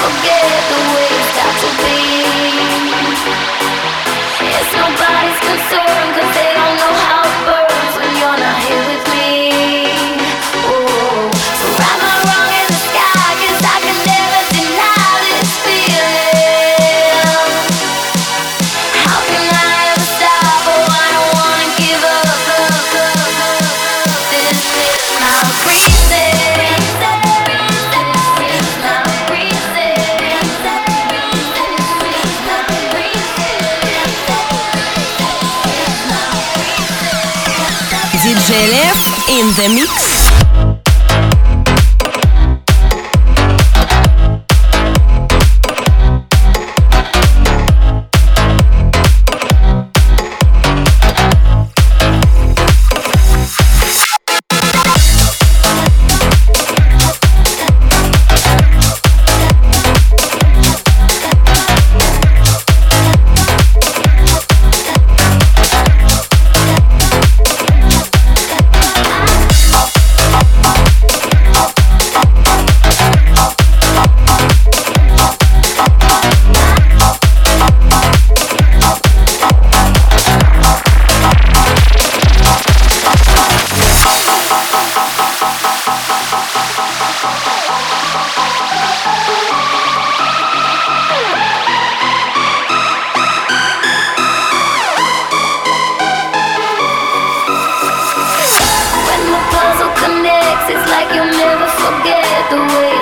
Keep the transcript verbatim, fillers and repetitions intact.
forget the way it's got to be. It's nobody's concern, cause they don't know how it burns when you're not here with me. Oh, so am I wrong in the sky, cause I can never deny this feeling. How can I ever stop? Oh, I don't wanna give up, up, up, up, up. This is my breathing. ди джей Лев in the mix. It's like you'll never forget the way